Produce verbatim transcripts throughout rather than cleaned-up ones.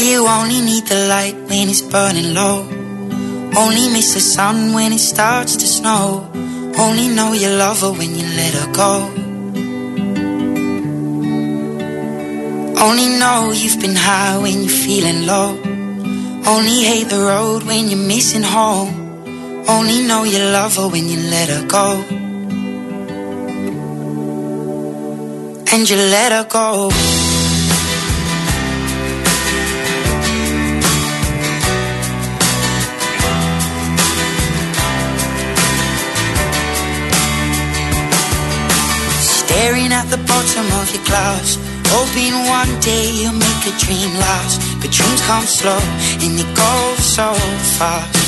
you only need the light when it's burning low. Only miss the sun when it starts to snow. Only know you love her when you let her go. Only know you've been high when you're feeling low. Only hate the road when you're missing home. Only know you love her when you let her go. And you let her go. Staring at the bottom of your glass, hoping one day you'll make a dream last. But dreams come slow and they go so fast.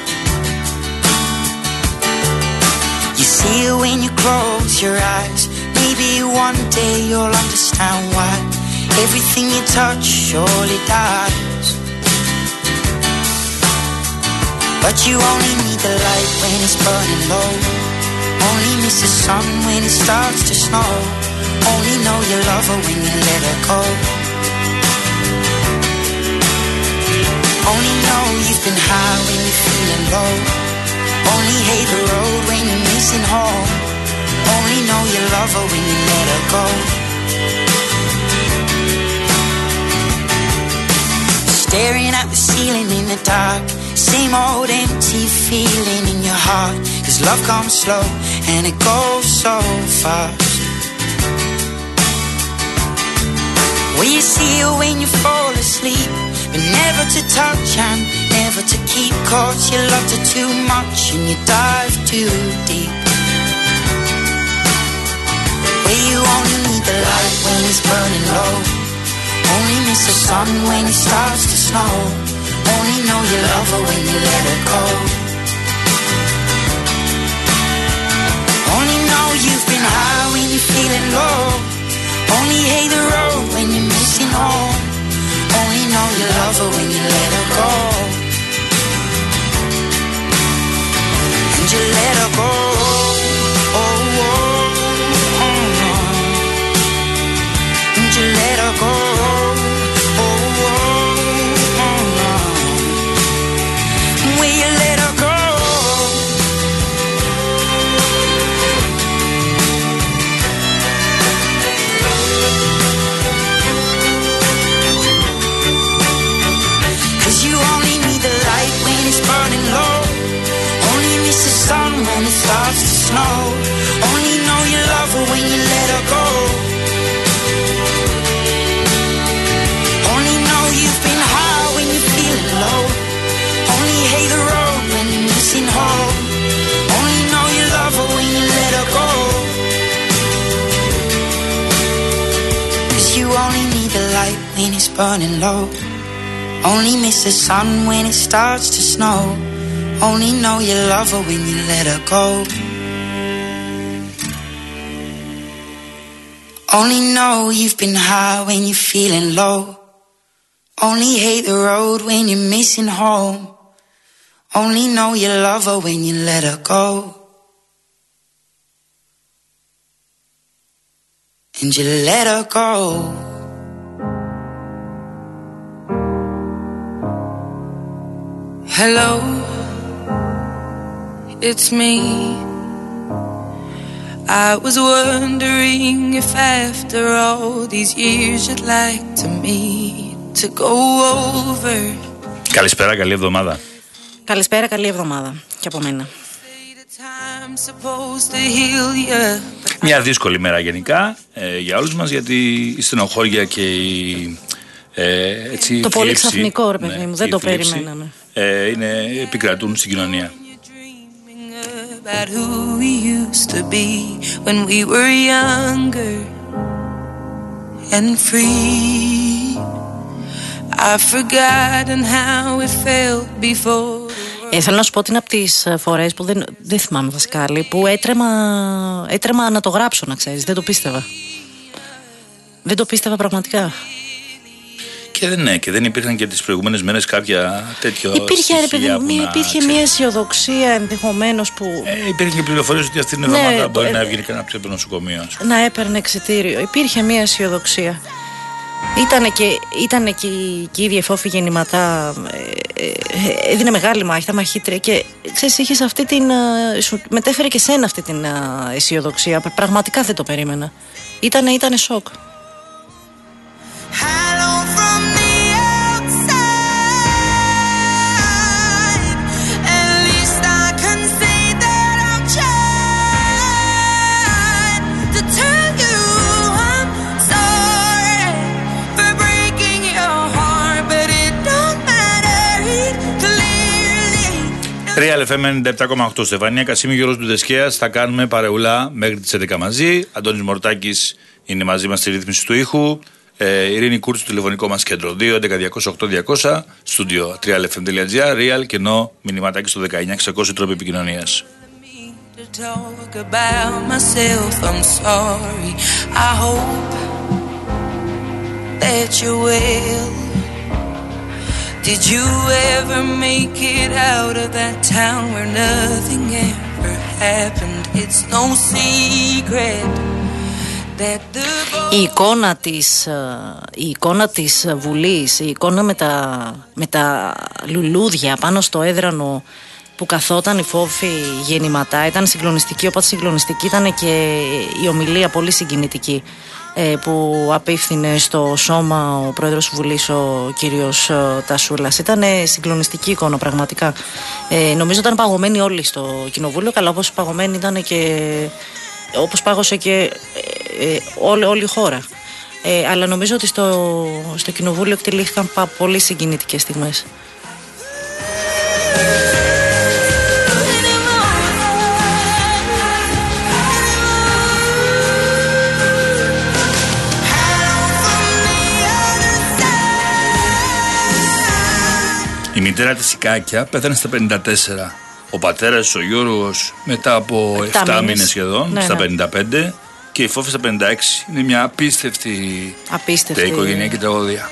You see it when you close your eyes. Maybe one day you'll understand why everything you touch surely dies. But you only need the light when it's burning low. Only miss the sun when it starts to snow. Only know you love her when you let her go. Only know you've been high when you're feeling low. Only hate the road when you're missing home. Only know you love her when you let her go. Staring at the ceiling in the dark, same old empty feeling in your heart. Cause love comes slow and it goes so fast. Well, you see it when you fall asleep, but never to touch and never to keep. Cause you loved her too much and you dive too deep. Well, you only need the light when it's burning low. Only miss the sun when it starts to snow. Only know you love her when you let her go. Only know you've been high when you're feeling low. Only hate the road when you're missing home. Only know you love her when you let her go. And you let her go. Oh, oh, oh, oh. And you let her go. Starts to snow. Only know you love her when you let her go. Only know you've been high when you're feeling low. Only hate the road when you're missing home. Only know you love her when you let her go. Cause you only need the light when it's burning low. Only miss the sun when it starts to snow. Only know you love her when you let her go. Only know you've been high when you're feeling low. Only hate the road when you're missing home. Only know you love her when you let her go. And you let her go. Hello, it's me. I was wondering if after all these years you'd like to meet to go over. Καλησπέρα, καλή εβδομάδα. Καλησπέρα, καλή εβδομάδα και από μένα. Μια δύσκολη μέρα γενικά ε, για όλους μας, γιατί η στενοχώρια και η ε, έτσι, το θλίψη, πολύ ξαφνικό, ρε παιδί μου, ναι, δεν το θλίψη, περιμέναμε. Ε, είναι, επικρατούν στην κοινωνία. About who we used to be when we were younger and free. I've forgotten how it felt before. Ε, θέλω να σου πω ότι είναι από τις φορές που δεν, δεν θυμάμαι Δασκάλη, που έτρεμα, έτρεμα να το γράψω, να ξέρεις. Δεν το πίστευα. Δεν το πίστευα πραγματικά. Και δεν, ναι, και δεν υπήρχαν και τις προηγούμενες μέρες κάποια τέτοια υπήρχε, στοιχεία που μια, να, υπήρχε ξέρεις, μια αισιοδοξία ενδεχομένως που... Ε, υπήρχε και πληροφορίες ότι αυτή την ναι, εβδομάδα μπορεί ε, να έβγαινε κανένα από το νοσοκομείο. Να έπαιρνε εξιτήριο. Υπήρχε μια αισιοδοξία. Ήτανε και, ήτανε και, και η ίδια η Φόφη γεννηματά, ε, ε, έδινε μεγάλη μάχη, τα μαχήτρια και ξέρεις, είχες αυτή την, ε, σου μετέφερε και σένα αυτή την ε, αισιοδοξία. Πραγματικά δεν το περίμενα. Ήτανε, ήτανε σοκ. Real εφ εμ ενενήντα επτά κόμμα οκτώ Στεφανία Κασίμη, Γιώργος Ντουδεσκέας. Θα κάνουμε παρεουλά μέχρι τις έντεκα μαζί. Αντώνης Μορτάκης είναι μαζί μας στη ρύθμιση του ήχου. ε, Ειρήνη Κούρτς, το τηλεφωνικό μας κέντρο δύο έντεκα διακόσια οκτώ διακόσια. Στούντιο τρία εφ εμ τελεία τζι άρ. Real και ενώ μηνυματάκι στο δεκαεννιά εξακόσια τρόποι επικοινωνίας. Did you ever make it out of that town where nothing ever happened? It's no secret that the... Η εικόνα της, η εικόνα της Βουλής, η εικόνα με τα, με τα λουλούδια πάνω στο έδρανο που καθόταν η Φόφη γεννηματά ήταν συγκλονιστική, οπότε συγκλονιστική ήταν και η ομιλία πολύ συγκινητική που απίφθινε στο σώμα ο πρόεδρος της Βουλής, ο κύριος Τασούλας. Ήταν συγκλονιστική εικόνα πραγματικά. Ε, νομίζω ήταν παγωμένοι όλοι στο κοινοβούλιο, καλά όπως παγωμένοι ήταν και όπως πάγωσε και ε, ε, όλη, όλη η χώρα. Ε, αλλά νομίζω ότι στο, στο κοινοβούλιο εκτελήθηκαν πολύ συγκινητικές στιγμές. Η μητέρα της Ικάκια πέθανε στα πενήντα τέσσερα. Ο πατέρας, ο Γιώργος, μετά από επτά μήνες σχεδόν, ναι, στα ναι. πενήντα πέντε. Και η Φόφη στα πενήντα έξι. Είναι μια απίστευτη, απίστευτη. οικογενειακή τραγωδία.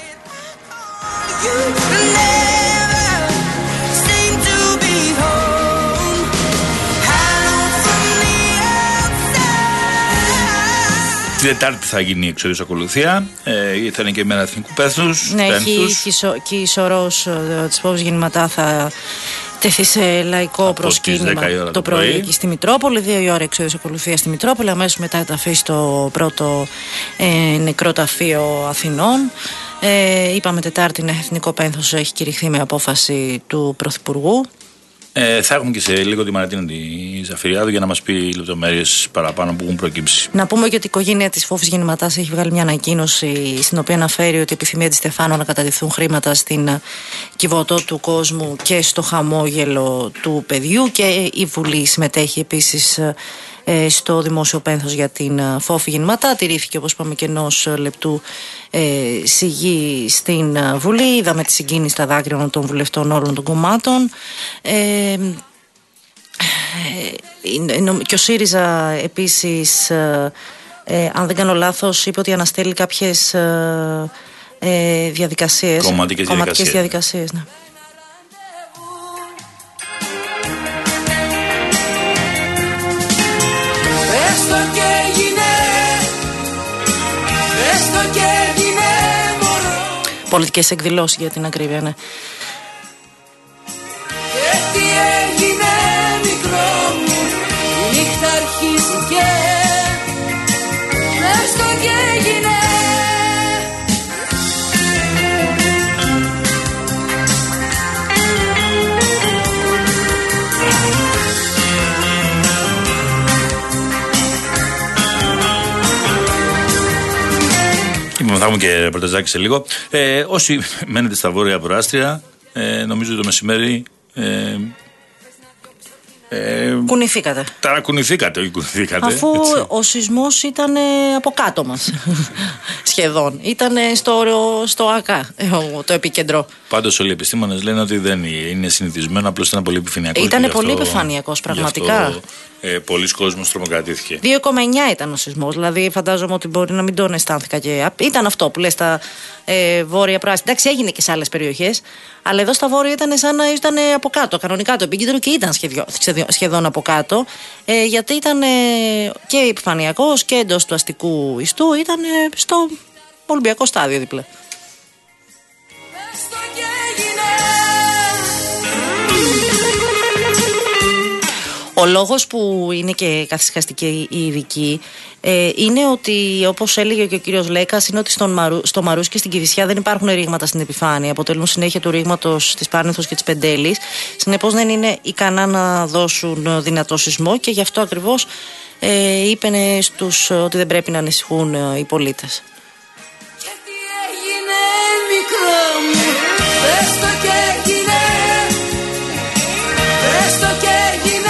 Την Τετάρτη θα γίνει η εξωτερική ακολουθία. Ε, θα είναι και η μέρα εθνικού πένθους. Ναι, και η σωρός της Φόφης γεννηματά θα τεθεί σε λαϊκό προσκύνημα το πρωί εκεί στη Μητρόπολη. Δύο η ώρα εξωτερική ακολουθία στη Μητρόπολη. Αμέσως μετά θα αφήσει στο πρώτο ε, νεκροταφείο Αθηνών. Ε, είπαμε Τετάρτη είναι εθνικό πένθος, έχει κηρυχθεί με απόφαση του Πρωθυπουργού. Ε, θα έχουμε και σε λίγο τη Μαρατίνα τη Ζαφυριάδου για να μας πει λεπτομέρειες παραπάνω που έχουν προκύψει. Να πούμε και ότι η οικογένεια της Φόφης γεννηματάς έχει βγάλει μια ανακοίνωση στην οποία αναφέρει ότι η επιθυμία της Στεφάνου να κατατεθούν χρήματα στην Κιβωτό του κόσμου και στο χαμόγελο του παιδιού, και η Βουλή συμμετέχει επίσης στο δημόσιο πένθος για την Φόφη γεννηματά. Τηρήθηκε, όπως είπαμε, και ενός λεπτού ε, σιγή στην Βουλή. Είδαμε τη συγκίνηση στα δάκρυα των βουλευτών όλων των κομμάτων. Ε, ε, και ο ΣΥΡΙΖΑ επίσης, ε, ε, αν δεν κάνω λάθος, είπε ότι αναστέλει κάποιες ε, ε, διαδικασίες. Κομματικές διαδικασίες. διαδικασίες ναι. Πολιτικές εκδηλώσεις για την ακρίβεια, ναι. Και τι έγινε μικρό μου, η νύχτα αρχίζει και μες το και έγινε. Θα έχουμε και ρεπορταζάκι σε λίγο. Ε, όσοι μένετε στα βόρεια προάστια, ε, νομίζω το μεσημέρι. Ε, ε, κουνηθήκατε. Ταρακουνηθήκατε, όχι κουνηθήκατε. Αφού έτσι. Ο σεισμός ήταν από κάτω μας. Σχεδόν. Ήταν στο, στο ΑΚΑ, το επίκεντρο. Πάντως όλοι οι επιστήμονες λένε ότι δεν είναι συνηθισμένο, απλώς ήταν πολύ επιφανειακός. Ήταν πολύ επιφανειακός, πραγματικά. Ε, πολλοί κόσμος τρομοκρατήθηκε. δύο κόμμα εννιά ήταν ο σεισμός. Δηλαδή, φαντάζομαι ότι μπορεί να μην τον αισθάνθηκα και. Ήταν αυτό που λες στα ε, βόρεια πράσινα. Εντάξει, έγινε και σε άλλες περιοχές. Αλλά εδώ στα βόρεια ήταν σαν να ήταν από κάτω. Κανονικά το επίκεντρο και ήταν σχεδιο, σχεδόν από κάτω. Ε, γιατί ήταν ε, και επιφανειακός και εντός του αστικού ιστού. Ήταν ε, στο Ολυμπιακό στάδιο δίπλα. Ο λόγος που είναι και καθησυχαστική η ειδική ε, είναι ότι, όπως έλεγε και ο κύριος Λέκας, είναι ότι στον Μαρού, στο Μαρούς και στην Κηφισιά δεν υπάρχουν ρήγματα στην επιφάνεια. Αποτελούν συνέχεια του ρήγματος της Πάρνηθος και της Πεντέλης. Συνεπώς δεν είναι ικανά να δώσουν δυνατό σεισμό και γι' αυτό ακριβώς ε, είπανε στους ότι δεν πρέπει να ανησυχούν ε, οι πολίτες. Γιατί έγινε μικρό μου, πες το και έγινε, πες το και έγινε.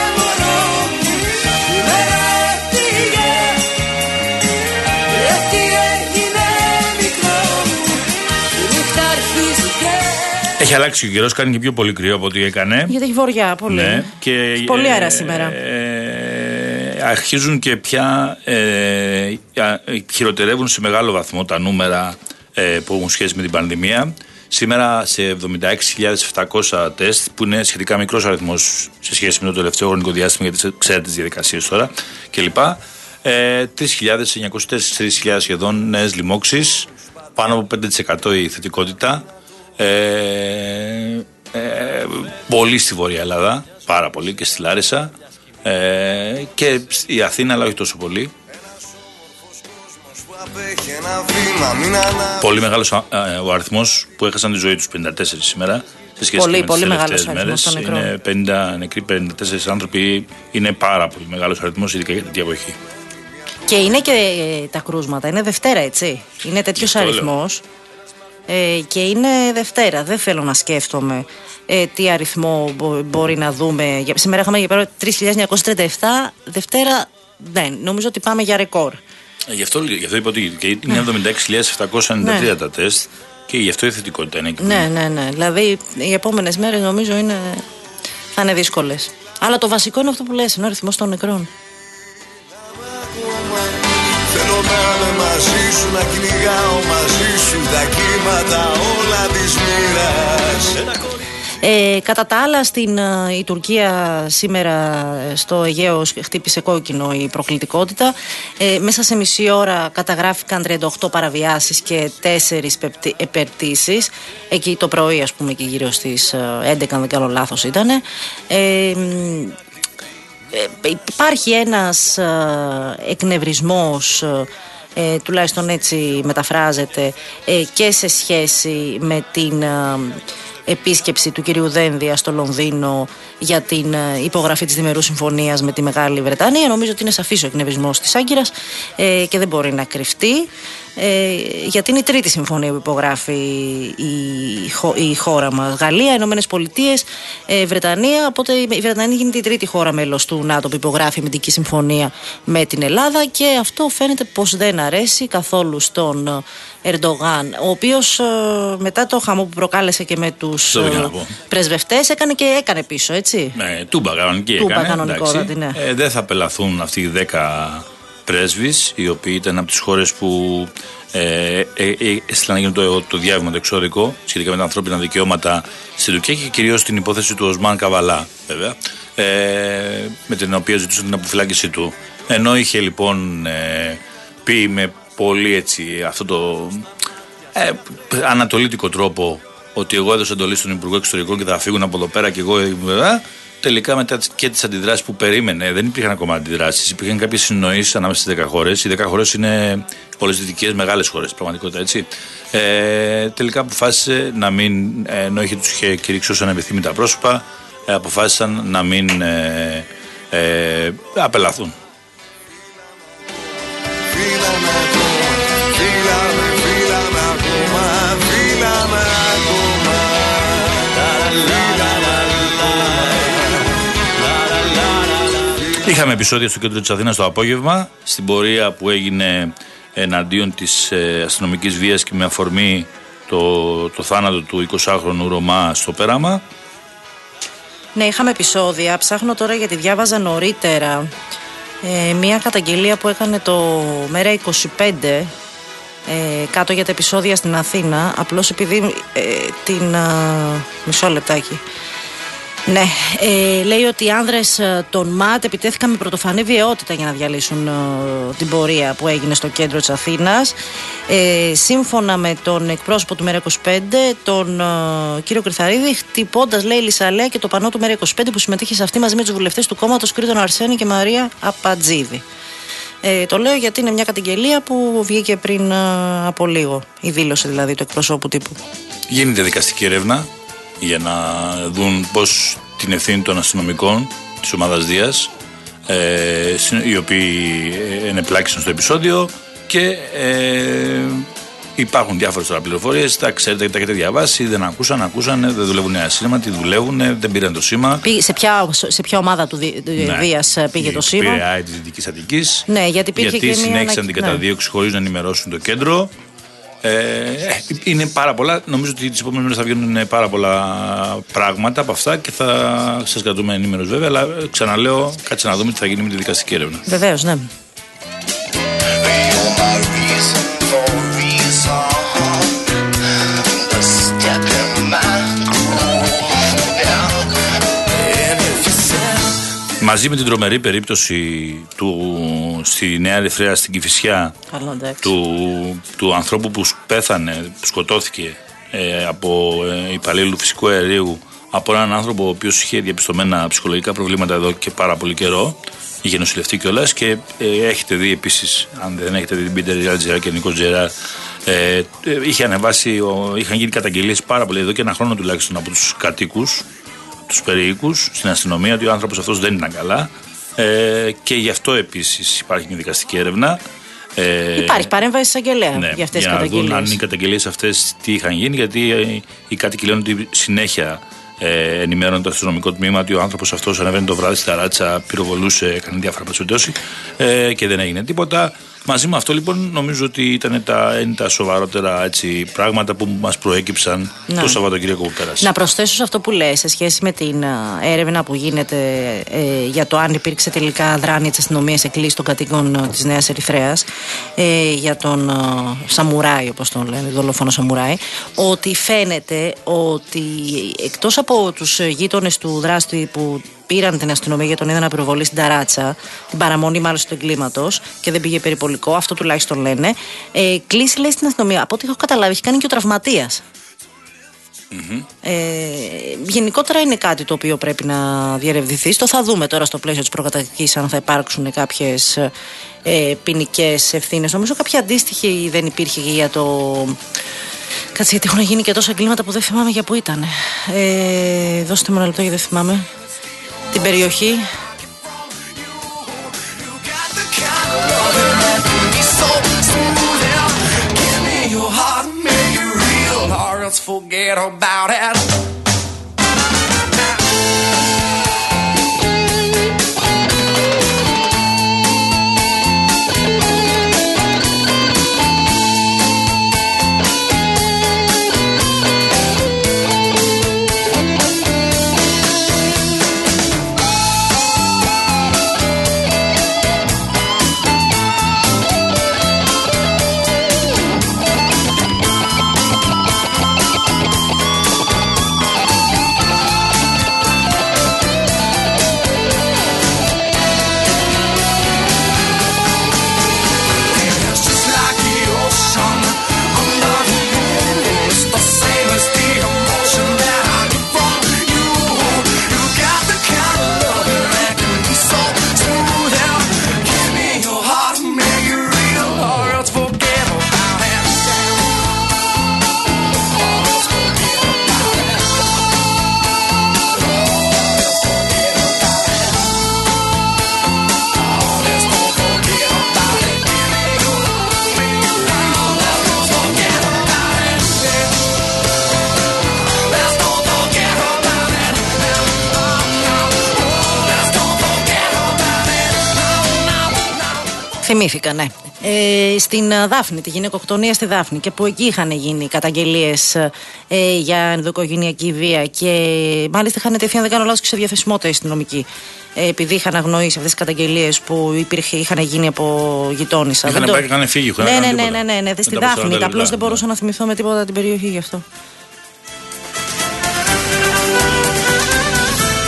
Έχει αλλάξει ο καιρός, κάνει και πιο πολύ κρύο από ό,τι έκανε. Γιατί έχει βορειά, πολύ. Ναι, και, πολύ αέρα ε, σήμερα. Ε, αρχίζουν και πια ε, χειροτερεύουν σε μεγάλο βαθμό τα νούμερα ε, που έχουν σχέση με την πανδημία. Σήμερα σε εβδομήντα έξι χιλιάδες επτακόσια τεστ, που είναι σχετικά μικρός αριθμός σε σχέση με το τελευταίο χρονικό διάστημα, γιατί ξέρετε τις διαδικασίες τώρα κλπ. Ε, τρεις χιλιάδες εννιακόσιες τέσσερις, τρεις χιλιάδες σχεδόν νέες λοιμώξεις, πάνω από πέντε τοις εκατό η θετικότητα. Ε, ε, πολύ στη Βόρεια Ελλάδα, πάρα πολύ, και στη Λάρισα ε, και η Αθήνα, αλλά όχι τόσο πολύ. Πολύ μεγάλος ε, ο αριθμός που έχασαν τη ζωή τους, πενήντα τέσσερις σήμερα, σε σχέση πολύ, με πολύ τις τελευταίες μέρες. Είναι πενήντα νεκροί, πενήντα τέσσερις άνθρωποι. Είναι πάρα πολύ μεγάλος αριθμός, ειδικά για τέτοια εποχή. Και είναι και ε, τα κρούσματα, είναι Δευτέρα, έτσι. Είναι τέτοιος αριθμός. Ε, και είναι Δευτέρα. Δεν θέλω να σκέφτομαι ε, τι αριθμό μπο, μπορεί να δούμε. Σήμερα είχαμε για πέρα τρεις χιλιάδες εννιακόσιες τριάντα επτά. Δευτέρα δεν. Νομίζω ότι πάμε για ρεκόρ. Ε, γι' αυτό, γι' αυτό είπα ότι είναι εβδομήντα έξι χιλιάδες επτακόσια ενενήντα τρία ναι. τα τεστ και γι' αυτό η θετικότητα είναι εκεί. Ναι, ναι, ναι. Δηλαδή οι επόμενες μέρες νομίζω είναι, θα είναι δύσκολες. Αλλά το βασικό είναι αυτό που λες, είναι ο αριθμός των νεκρών. Θέλω να είμαι μαζί σου, να κυνηγάω μαζί σου τα κύματα όλα της μοίρας. Ε, κατά τα άλλα, στην, η Τουρκία σήμερα στο Αιγαίο χτύπησε κόκκινο η προκλητικότητα. Ε, μέσα σε μισή ώρα καταγράφηκαν τριάντα οκτώ παραβιάσεις και τέσσερις επερτήσεις. Εκεί το πρωί, ας πούμε, και γύρω στις έντεκα, αν δεν κάνω λάθος ήταν. Ε, Υπάρχει ένας ε, εκνευρισμός, ε, τουλάχιστον έτσι μεταφράζεται, ε, και σε σχέση με την ε, επίσκεψη του κυρίου Δένδια στο Λονδίνο για την ε, υπογραφή της διμερούς συμφωνίας με τη Μεγάλη Βρετανία. Νομίζω ότι είναι σαφής ο εκνευρισμός της Άγκυρας ε, και δεν μπορεί να κρυφτεί. Ε, γιατί είναι η τρίτη συμφωνία που υπογράφει η, χω, η χώρα μας. Γαλλία, Ηνωμένες Πολιτείες, ε, Βρετανία. Οπότε η Βρετανία γίνεται η τρίτη χώρα μέλος του ΝΑΤΟ που υπογράφει αμυντική συμφωνία με την Ελλάδα και αυτό φαίνεται πως δεν αρέσει καθόλου στον Ερντογάν, ο οποίος ε, μετά το χαμό που προκάλεσε και με τους ε, πρεσβευτές έκανε και έκανε πίσω, έτσι. Ναι, τούμπα κανονική τούμπα έκανε. Κανονικότατη, ναι. ε, δεν θα απελαθούν αυτοί οι δέκα πρέσβεις, οι οποίοι ήταν από τις χώρες που ε, ε, ε, έστειλαν να γίνει το, το διάβημα το εξώδικο σχετικά με τα ανθρώπινα δικαιώματα στην Τουρκία και κυρίως την υπόθεση του Οσμάν Καβαλά, βέβαια, ε, με την οποία ζητούσαν την αποφυλάκησή του. Ενώ είχε λοιπόν ε, πει με πολύ έτσι αυτό το ε, ανατολίτικο τρόπο ότι εγώ έδωσα εντολή στον Υπουργό Εξωτερικών και θα φύγουν από εδώ πέρα και εγώ. Ε, τελικά μετά και τις αντιδράσεις που περίμενε, δεν υπήρχαν ακόμα αντιδράσεις. Υπήρχαν κάποιες συνοήσεις ανάμεσα στις δέκα χώρες. Οι δέκα χώρες είναι όλες δυτικές μεγάλες χώρες, πραγματικότητα, έτσι. Ε, τελικά αποφάσισε να μην, ενώ είχε τους είχε κηρύξει ως ανεπιθύμητα πρόσωπα, ε, αποφάσισαν να μην ε, ε, απελαθούν. Είχαμε επεισόδια στο κέντρο της Αθήνας το απόγευμα, στην πορεία που έγινε εναντίον της ε, αστυνομικής βίας και με αφορμή το, το θάνατο του εικοσάχρονου Ρωμά στο Πέραμα. Ναι, είχαμε επεισόδια. Ψάχνω τώρα γιατί διάβαζα νωρίτερα ε, μια καταγγελία που έκανε το Μέρα είκοσι πέντε ε, κάτω για τα επεισόδια στην Αθήνα. Απλώς επειδή ε, την... Α, μισό λεπτάκι. Ναι, ε, λέει ότι οι άνδρες των ΜΑΤ επιτέθηκαν με πρωτοφανή βιαιότητα για να διαλύσουν ε, την πορεία που έγινε στο κέντρο της Αθήνας. Ε, σύμφωνα με τον εκπρόσωπο του Μέρα είκοσι πέντε, τον ε, κύριο Κρυθαρίδη, χτυπώντας, λέει, Λυσαλέα και το πανό του Μέρα είκοσι πέντε που συμμετείχε σε αυτή μαζί με τους βουλευτές του κόμματος Κρήτον Αρσένη και Μαρία Απατζίδη. Ε, το λέω γιατί είναι μια καταγγελία που βγήκε πριν ε, από λίγο, η δήλωση δηλαδή του εκπροσώπου τύπου. Γίνεται δικαστική έρευνα για να δουν πώς την ευθύνη των αστυνομικών της ομάδας Δίας, ε, οι οποίοι ενεπλάκησαν στο επεισόδιο και ε, υπάρχουν διάφορες τώρα πληροφορίες, τα ξέρετε, τα έχετε διαβάσει, δεν ακούσαν, ακούσαν, δεν δουλεύουν ασύρματοι, δουλεύουν, δεν πήραν το σήμα. Σε ποια, σε ποια ομάδα του ναι. Δίας πήγε το σήμα? Πήρε της Δυτικής Αττικής, ναι, γιατί, γιατί και συνέχισαν μια... την καταδίωξη ναι. χωρίς να ενημερώσουν το κέντρο. Ε, είναι πάρα πολλά. Νομίζω ότι τις επόμενες μέρες θα βγαίνουν πάρα πολλά πράγματα από αυτά και θα σας κρατούμε ενήμερους βέβαια. Αλλά ξαναλέω, κάτσε να δούμε τι θα γίνει με τη δικαστική έρευνα. Βεβαίως, ναι. Μαζί με την τρομερή περίπτωση του, στη Νέα Ερυθρέα, στην Κηφισιά, του, του ανθρώπου που πέθανε, που σκοτώθηκε ε, από ε, υπαλλήλου φυσικού αερίου, από έναν άνθρωπο ο οποίος είχε διαπιστωμένα ψυχολογικά προβλήματα εδώ και πάρα πολύ καιρό, είχε νοσηλευτεί κιόλας και ε, έχετε δει επίσης, αν δεν έχετε δει την Πίτερ Ριάλτζερά και Νίκο Τζεράρ, ε, ε, είχε ανεβάσει, ο, είχαν γίνει καταγγελίες πάρα πολύ εδώ και ένα χρόνο τουλάχιστον από τους κατοίκους, τους περιοίκους στην αστυνομία, ότι ο άνθρωπος αυτός δεν ήταν καλά ε, και γι' αυτό επίσης υπάρχει μια δικαστική έρευνα. Ε, υπάρχει παρέμβαση εισαγγελέα ναι, για αυτές τις καταγγελίες. Για να δουν αν οι καταγγελίες αυτές τι είχαν γίνει, γιατί ε, οι κάτοικοι λένε ότι συνέχεια ε, ενημέρωνε το αστυνομικό τμήμα ότι ο άνθρωπος αυτός ανέβαινε το βράδυ στα ράτσα, πυροβολούσε, έκανε διάφορα πασιωτώσει ε, και δεν έγινε τίποτα. Μαζί με αυτό λοιπόν νομίζω ότι ήταν τα, είναι τα σοβαρότερα έτσι, πράγματα που μας προέκυψαν να. το Σαββατοκύριακο που πέρασε. Να προσθέσω σε αυτό που λέει σε σχέση με την έρευνα που γίνεται ε, για το αν υπήρξε τελικά δράνεια της αστυνομίας εκκλήσεις των κατοίκων της Νέας Ερυθρέας ε, για τον ε, Σαμουράι, όπως τον λένε, δολοφόνο Σαμουράι, ότι φαίνεται ότι εκτός από τους γείτονες του δράστη που πήραν την αστυνομία για τον είδα να πυροβολεί στην ταράτσα, την παραμονή μάλιστα του εγκλήματος και δεν πήγε περιπολικό, αυτό τουλάχιστον λένε. Ε, κλείσει, λέει, στην αστυνομία. Από ό,τι έχω καταλάβει, έχει κάνει και ο τραυματίας. Mm-hmm. Ε, γενικότερα είναι κάτι το οποίο πρέπει να διερευνηθεί. Το θα δούμε τώρα στο πλαίσιο της προκαταρκτικής αν θα υπάρξουν κάποιες ε, ποινικές ευθύνες. Νομίζω κάποια αντίστοιχη δεν υπήρχε και για το. Κάτσε, γιατί έχουν γίνει και τόσα εγκλήματα που δεν θυμάμαι για που ήταν. Ε, δώστε μου ένα λεπτό γιατί δεν θυμάμαι την περιοχή. Θυμήθηκα, ναι. Ε, στην Δάφνη, τη γυναικοκτονία στη Δάφνη, και που εκεί είχαν γίνει καταγγελίες ε, για ενδοοικογενειακή βία και μάλιστα είχαν τεθεί, αν δεν κάνω λάθος, και σε διαθεσιμότητα οι αστυνομικοί. Ε, επειδή είχαν αγνοήσει αυτές τις καταγγελίες που υπήρχε, είχαν γίνει από γειτόνισσα. Είχαν πάει και είχαν φύγει. Ναι, ναι, ναι, ναι, ναι, ναι, στη Δάφνη. Απλώς δεν μπορούσα να θυμηθώ με τίποτα την περιοχή γι' αυτό.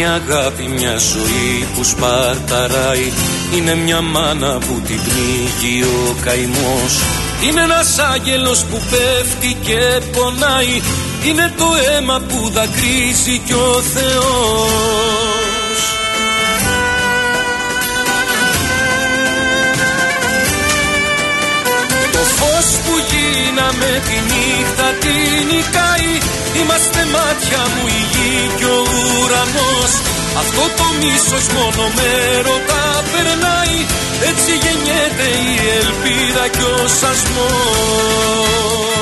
μια αγάπη, μια ζωή που σπαρταράει. Είναι μια μάνα που την πνίγει ο καημός. Είναι ένας άγγελος που πέφτει και πονάει. Είναι το αίμα που δακρύζει κι ο Θεός. Το φως που γίναμε τη νύχτα την νικάει. Είμαστε μάτια μου η γη κι ο ουρανός. Αυτό το μίσος μόνο με ρωτά περνάει. Έτσι γεννιέται η ελπίδα κι ο σασμός.